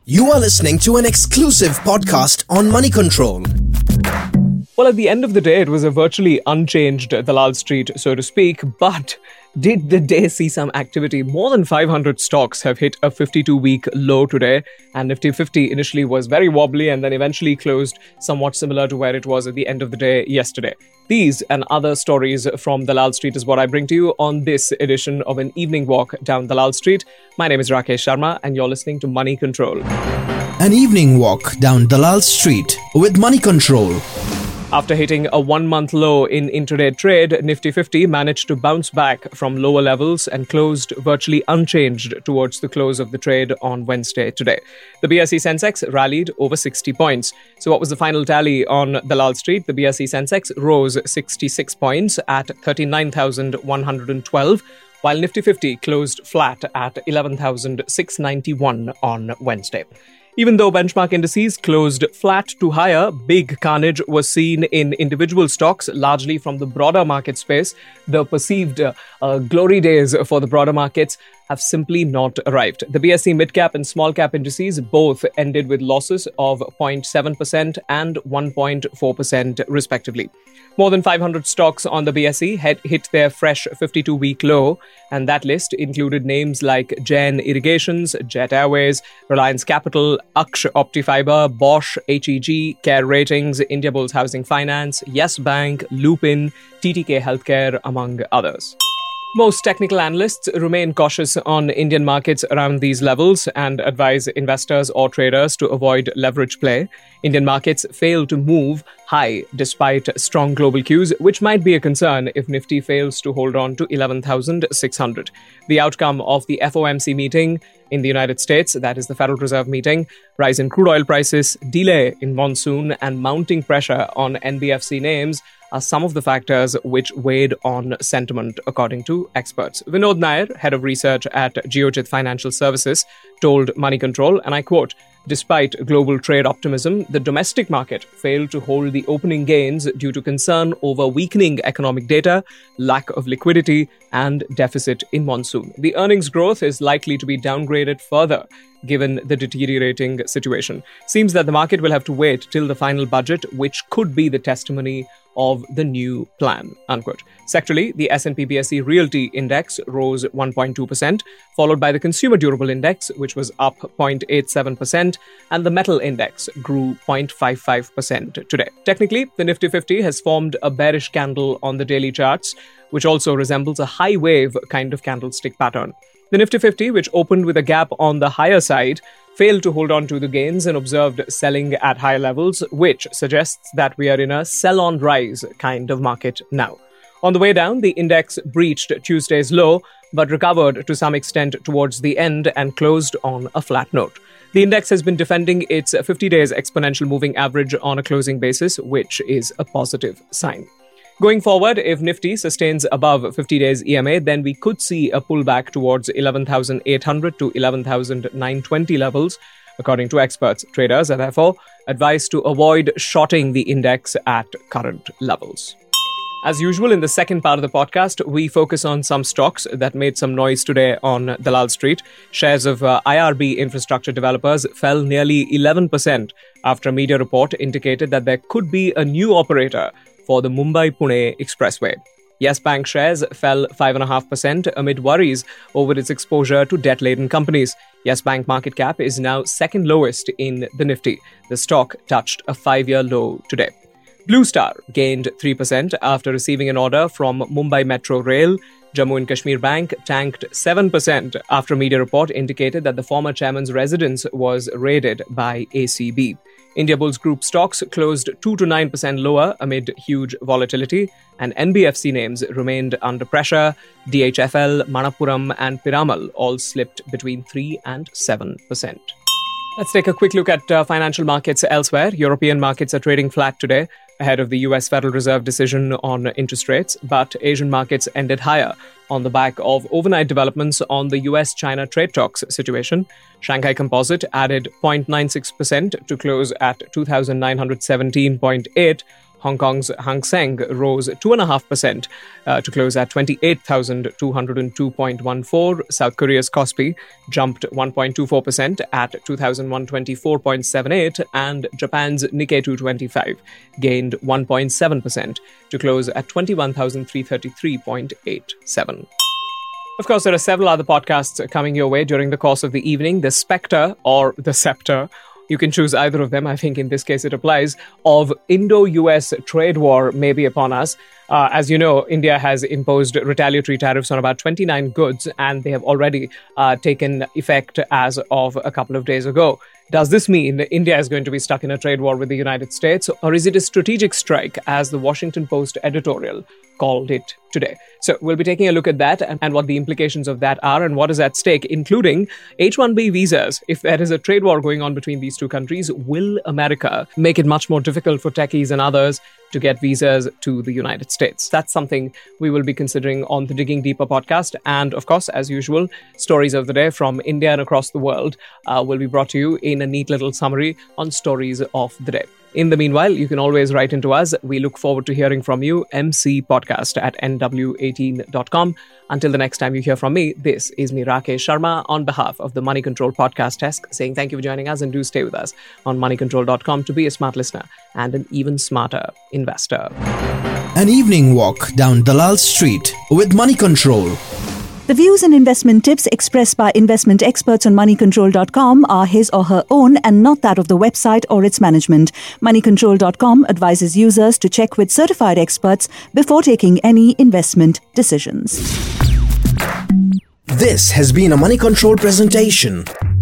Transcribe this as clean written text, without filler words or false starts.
You are listening to an exclusive podcast on Money Control. Well, at the end of the day, it was a virtually unchanged Dalal Street, so to speak, but did the day see some activity? More than 500 stocks have hit a 52-week low today, and Nifty 50 initially was very wobbly and then eventually closed somewhat similar to where it was at the end of the day yesterday. These and other stories from Dalal Street is what I bring to you on this edition of an evening walk down Dalal Street. My name is Rakesh Sharma, and you're listening to Money Control. An evening walk down Dalal Street with Money Control. After hitting a one-month low in intraday trade, Nifty 50 managed to bounce back from lower levels and closed virtually unchanged towards the close of the trade on Wednesday today. The BSE Sensex rallied over 60 points. So what was the final tally on Dalal Street? The BSE Sensex rose 66 points at 39,112, while Nifty 50 closed flat at 11,691 on Wednesday. Even though benchmark indices closed flat to higher, big carnage was seen in individual stocks, largely from the broader market space. The perceived glory days for the broader markets have simply not arrived. The BSE mid-cap and small-cap indices both ended with losses of 0.7% and 1.4% respectively. More than 500 stocks on the BSE had hit their fresh 52-week low, and that list included names like Jain Irrigations, Jet Airways, Reliance Capital, Aksh Optifiber, Bosch, HEG, Care Ratings, Indiabulls Housing Finance, Yes Bank, Lupin, TTK Healthcare, among others. Most technical analysts remain cautious on Indian markets around these levels and advise investors or traders to avoid leverage play. Indian markets fail to move high despite strong global cues, which might be a concern if Nifty fails to hold on to 11,600. The outcome of the FOMC meeting in the United States, that is the Federal Reserve meeting, rise in crude oil prices, delay in monsoon, and mounting pressure on NBFC names are some of the factors which weighed on sentiment, according to experts. Vinod Nair, head of research at Geojit Financial Services, told Money Control, and I quote, "Despite global trade optimism, the domestic market failed to hold the opening gains due to concern over weakening economic data, lack of liquidity, and deficit in monsoon. The earnings growth is likely to be downgraded further given the deteriorating situation. Seems that the market will have to wait till the final budget, which could be the testimony of the new plan," unquote. Sectorally, the S&P BSE Realty Index rose 1.2%, followed by the Consumer Durable Index, which was up 0.87%, and the Metal Index grew 0.55% today. Technically, the Nifty 50 has formed a bearish candle on the daily charts, which also resembles a high wave kind of candlestick pattern. The Nifty 50, which opened with a gap on the higher side, failed to hold on to the gains and observed selling at higher levels, which suggests that we are in a sell-on-rise kind of market now. On the way down, the index breached Tuesday's low, but recovered to some extent towards the end and closed on a flat note. The index has been defending its 50 days exponential moving average on a closing basis, which is a positive sign. Going forward, if Nifty sustains above 50 days EMA, then we could see a pullback towards 11,800 to 11,920 levels, according to experts. Traders are therefore advised to avoid shorting the index at current levels. As usual, in the second part of the podcast, we focus on some stocks that made some noise today on Dalal Street. Shares of IRB infrastructure developers fell nearly 11% after a media report indicated that there could be a new operator for the Mumbai-Pune Expressway. Yes Bank shares fell 5.5% amid worries over its exposure to debt-laden companies. Yes Bank market cap is now second lowest in the Nifty. The stock touched a 5-year low today. Blue Star gained 3% after receiving an order from Mumbai Metro Rail. Jammu and Kashmir Bank tanked 7% after a media report indicated that the former chairman's residence was raided by ACB. Indiabulls Group stocks closed 2 to 9% lower amid huge volatility, and NBFC names remained under pressure. DHFL, Manappuram, and Piramal all slipped between 3 and 7%. Let's take a quick look at financial markets elsewhere. European markets are trading flat today ahead of the US Federal Reserve decision on interest rates, but Asian markets ended higher on the back of overnight developments on the US-China trade talks situation. Shanghai Composite added 0.96% to close at 2,917.8. Hong Kong's Hang Seng rose 2.5% to close at 28,202.14. South Korea's Kospi jumped 1.24% at 2,124.78, and Japan's Nikkei 225 gained 1.7% to close at 21,333.87. Of course, there are several other podcasts coming your way during the course of the evening. The Spectre or the Scepter, you can choose either of them. I think in this case it applies, of Indo-US trade war may be upon us. As you know, India has imposed retaliatory tariffs on about 29 goods, and they have already taken effect as of a couple of days ago. Does this mean India is going to be stuck in a trade war with the United States, or is it a strategic strike, as the Washington Post editorial called it today? So we'll be taking a look at that and what the implications of that are and what is at stake, including H-1B visas. If there is a trade war going on between these two countries, will America make it much more difficult for techies and others to get visas to the United States? That's something we will be considering on the Digging Deeper podcast. And of course, as usual, stories of the day from India and across the world will be brought to you in a neat little summary on stories of the day. In the meanwhile, you can always write into us. We look forward to hearing from you. mcpodcast@nw18.com. Until the next time you hear from me, this is me, Rakesh Sharma, on behalf of the Money Control podcast desk, saying thank you for joining us, and do stay with us on moneycontrol.com to be a smart listener and an even smarter investor. An evening walk down Dalal Street with Money Control. The views and investment tips expressed by investment experts on moneycontrol.com are his or her own and not that of the website or its management. Moneycontrol.com advises users to check with certified experts before taking any investment decisions. This has been a Money Control presentation.